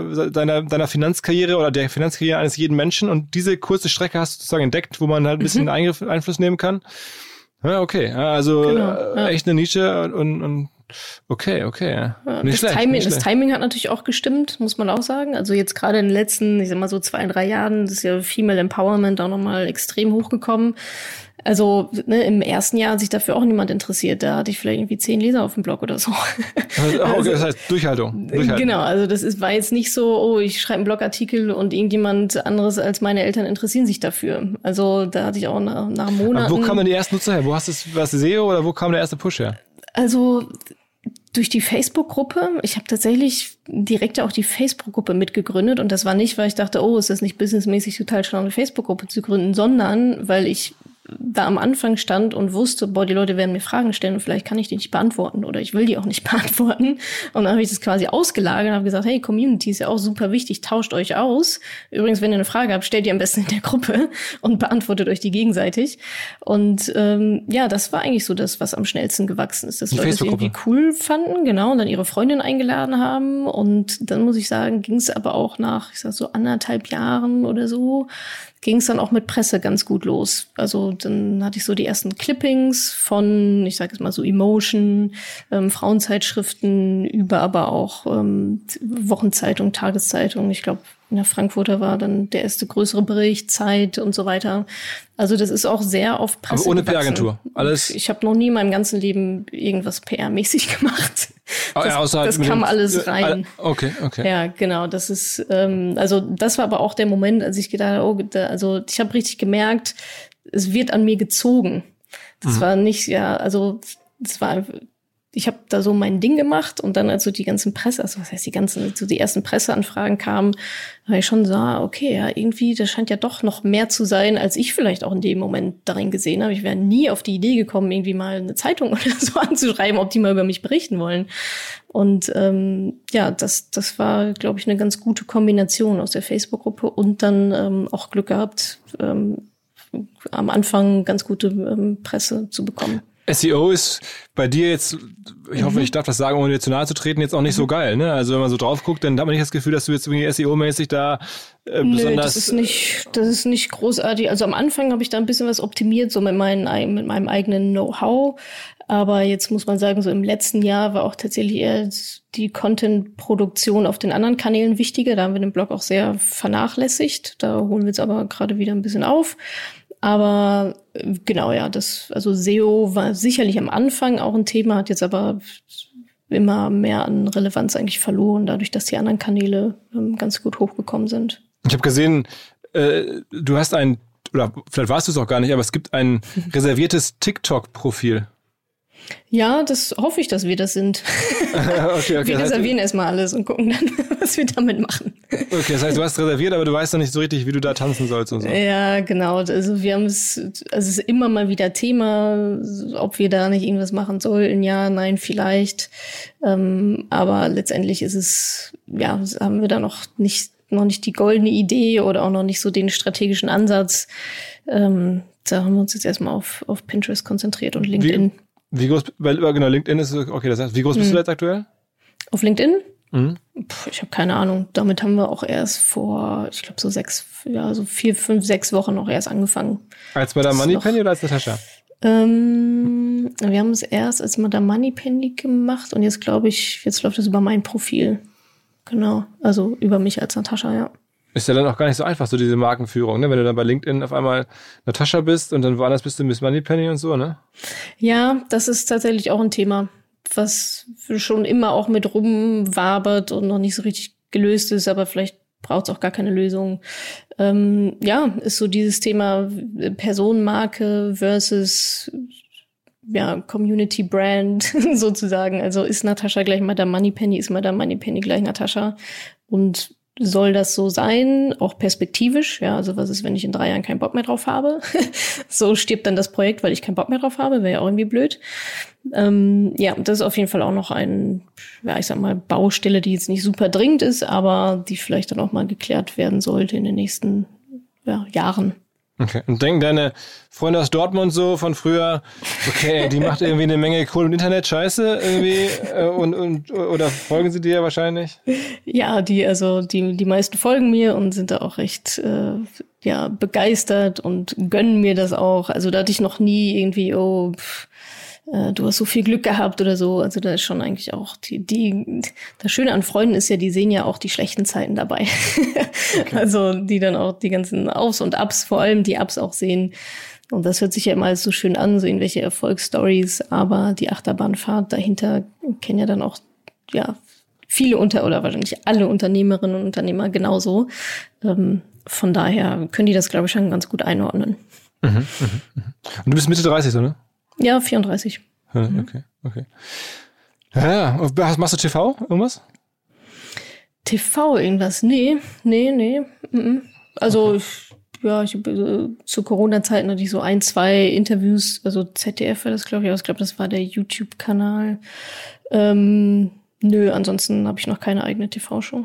deiner Finanzkarriere oder der Finanzkarriere eines jeden Menschen. Und diese kurze Strecke hast du sozusagen entdeckt, wo man halt ein bisschen Einfluss nehmen kann. Ja, okay. Also echt eine Nische und okay. Ja, nicht schlecht. Das Timing hat natürlich auch gestimmt, muss man auch sagen. Also jetzt gerade in den letzten, ich sag mal so 2-3 Jahren, ist ja Female Empowerment auch nochmal extrem hochgekommen. Also im ersten Jahr hat sich dafür auch niemand interessiert. Da hatte ich vielleicht irgendwie 10 Leser auf dem Blog oder so. Okay, das heißt Durchhaltung. Genau, also war jetzt nicht so, ich schreibe einen Blogartikel und irgendjemand anderes als meine Eltern interessieren sich dafür. Also da hatte ich auch nach Monaten... Aber wo kamen denn die ersten Nutzer her? Was SEO oder wo kam der erste Push her? Also durch die Facebook-Gruppe. Ich habe tatsächlich direkt auch die Facebook-Gruppe mitgegründet und das war nicht, weil ich dachte, ist das nicht businessmäßig total schlau, eine Facebook-Gruppe zu gründen, sondern weil ich da am Anfang stand und wusste, die Leute werden mir Fragen stellen und vielleicht kann ich die nicht beantworten oder ich will die auch nicht beantworten. Und dann habe ich das quasi ausgelagert und habe gesagt, hey, Community ist ja auch super wichtig, tauscht euch aus. Übrigens, wenn ihr eine Frage habt, stellt ihr am besten in der Gruppe und beantwortet euch die gegenseitig. Und das war eigentlich so das, was am schnellsten gewachsen ist. Dass Leute es irgendwie cool fanden, genau, und dann ihre Freundin eingeladen haben. Und dann muss ich sagen, ging es aber auch nach, so 1,5 Jahren oder so, ging es dann auch mit Presse ganz gut los. Also dann hatte ich so die ersten Clippings von, ich sage jetzt mal so Emotion, Frauenzeitschriften, über aber auch Wochenzeitung, Tageszeitung. Ich glaube, in der Frankfurter war dann der erste größere Bericht, Zeit und so weiter. Also das ist auch sehr auf Presse. Aber ohne PR-Agentur? Alles? Ich habe noch nie in meinem ganzen Leben irgendwas PR-mäßig gemacht. Das kam alles rein. Okay. Ja, genau. Das ist, das war aber auch der Moment, als ich gedacht habe, ich habe richtig gemerkt, es wird an mir gezogen. Das war nicht, ich habe da so mein Ding gemacht und dann, als so die ganzen die ersten Presseanfragen kamen, habe ich schon so, okay, ja, irgendwie, das scheint ja doch noch mehr zu sein, als ich vielleicht auch in dem Moment darin gesehen habe. Ich wäre nie auf die Idee gekommen, irgendwie mal eine Zeitung oder so anzuschreiben, ob die mal über mich berichten wollen. Und das war, glaube ich, eine ganz gute Kombination aus der Facebook-Gruppe und dann auch Glück gehabt, am Anfang ganz gute Presse zu bekommen. SEO ist bei dir jetzt, ich hoffe, ich darf das sagen, ohne dir zu nahe zu treten, jetzt auch nicht so geil, ne? Also wenn man so drauf guckt, dann hat man nicht das Gefühl, dass du jetzt irgendwie SEO-mäßig da besonders... Das ist nicht großartig. Also am Anfang habe ich da ein bisschen was optimiert, so mit meinem eigenen Know-how. Aber jetzt muss man sagen, so im letzten Jahr war auch tatsächlich eher die Content-Produktion auf den anderen Kanälen wichtiger. Da haben wir den Blog auch sehr vernachlässigt. Da holen wir jetzt aber gerade wieder ein bisschen auf. Aber genau, ja, SEO war sicherlich am Anfang auch ein Thema, hat jetzt aber immer mehr an Relevanz eigentlich verloren, dadurch, dass die anderen Kanäle ganz gut hochgekommen sind. Ich habe gesehen, du hast oder vielleicht warst du es auch gar nicht, aber es gibt ein reserviertes TikTok-Profil. Ja, das hoffe ich, dass wir das sind. Okay, wir reservieren erstmal alles und gucken dann, was wir damit machen. Okay, das heißt, du hast reserviert, aber du weißt noch nicht so richtig, wie du da tanzen sollst und so. Ja, genau. Also wir haben es ist immer mal wieder Thema, ob wir da nicht irgendwas machen sollten. Ja, nein, vielleicht. Aber letztendlich ist es, haben wir da noch nicht die goldene Idee oder auch noch nicht so den strategischen Ansatz. Da haben wir uns jetzt erstmal auf Pinterest konzentriert und LinkedIn. Wie groß, genau, LinkedIn ist, okay, das heißt, wie groß bist du jetzt aktuell? Auf LinkedIn? Ich habe keine Ahnung. Damit haben wir auch erst vor, ich glaube, so 4, 5, 6 Wochen noch erst angefangen. Als Madame Moneypenny oder als Natascha? Wir haben es erst als Madame Moneypenny gemacht und jetzt läuft es über mein Profil. Genau, also über mich als Natascha, ja. Ist ja dann auch gar nicht so einfach, so diese Markenführung, ne? Wenn du dann bei LinkedIn auf einmal Natascha bist und dann woanders bist du Miss Moneypenny und so, ne? Ja, das ist tatsächlich auch ein Thema. was schon immer auch mit rumwabert und noch nicht so richtig gelöst ist, aber vielleicht braucht es auch gar keine Lösung. Ist so dieses Thema Personenmarke versus Community Brand sozusagen. Also ist Natascha gleich Madame Moneypenny, ist Madame Moneypenny gleich Natascha? Und soll das so sein, auch perspektivisch? Ja, also was ist, wenn ich in 3 Jahren keinen Bock mehr drauf habe? So stirbt dann das Projekt, weil ich keinen Bock mehr drauf habe, wäre ja auch irgendwie blöd. Das ist auf jeden Fall auch noch Baustelle, die jetzt nicht super dringend ist, aber die vielleicht dann auch mal geklärt werden sollte in den nächsten Jahren. Okay. Und denken deine Freunde aus Dortmund so von früher, okay, die macht irgendwie eine Menge Kohle im Internet, scheiße irgendwie oder folgen sie dir wahrscheinlich? Ja, die meisten folgen mir und sind da auch recht begeistert und gönnen mir das auch. Also da hatte ich noch nie irgendwie, du hast so viel Glück gehabt oder so. Also da ist schon eigentlich auch das Schöne an Freunden ist ja, die sehen ja auch die schlechten Zeiten dabei. Okay. Also die dann auch die ganzen Aufs und Ups, vor allem die Ups auch sehen. Und das hört sich ja immer alles so schön an, so irgendwelche Erfolgsstories, aber die Achterbahnfahrt dahinter kennen ja dann auch, viele oder wahrscheinlich alle Unternehmerinnen und Unternehmer genauso. Von daher können die das, glaube ich, schon ganz gut einordnen. Und du bist Mitte 30, so, ne? Ja, 34. Okay. Ja, machst du TV? Irgendwas? TV irgendwas? Nee. Also, ich habe zu Corona-Zeiten hatte ich so 1, 2 Interviews, also ZDF war das, glaube ich, aber ich glaube, das war der YouTube-Kanal. Ansonsten habe ich noch keine eigene TV-Show.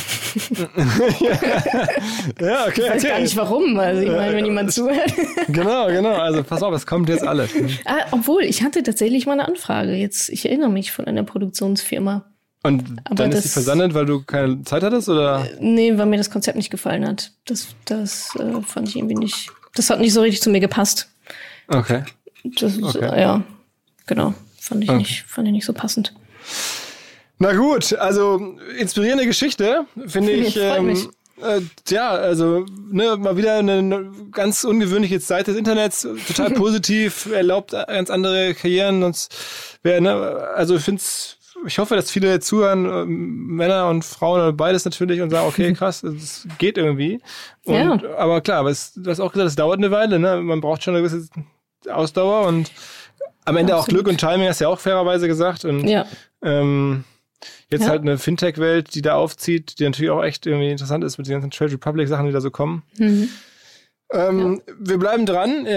Ja, okay. Ich weiß gar nicht warum, also ich meine, wenn jemand zuhört. Genau, also pass auf, es kommt jetzt alles. Obwohl, ich hatte tatsächlich mal eine Anfrage jetzt, ich erinnere mich, von einer Produktionsfirma. Und aber dann ist sie versandet, weil du keine Zeit hattest, oder? Nee, weil mir das Konzept nicht gefallen hat. Das fand ich irgendwie nicht, das hat nicht so richtig zu mir gepasst. Okay. Genau, fand ich nicht so passend. Na gut, also inspirierende Geschichte, finde ich. Mal wieder eine ganz ungewöhnliche Zeit des Internets, total positiv, erlaubt ganz andere Karrieren. Ich hoffe, dass viele zuhören, Männer und Frauen, beides natürlich, und sagen, okay, krass, es geht irgendwie. Aber klar, du hast auch gesagt, es dauert eine Weile, ne? Man braucht schon eine gewisse Ausdauer und am Ende auch Glück und Timing, hast du ja auch fairerweise gesagt. Und jetzt halt eine Fintech-Welt, die da aufzieht, die natürlich auch echt irgendwie interessant ist mit den ganzen Trade Republic-Sachen, die da so kommen. Wir bleiben dran.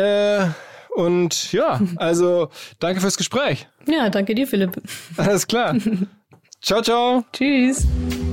Also danke fürs Gespräch. Ja, danke dir, Philipp. Alles klar. Ciao, ciao. Tschüss.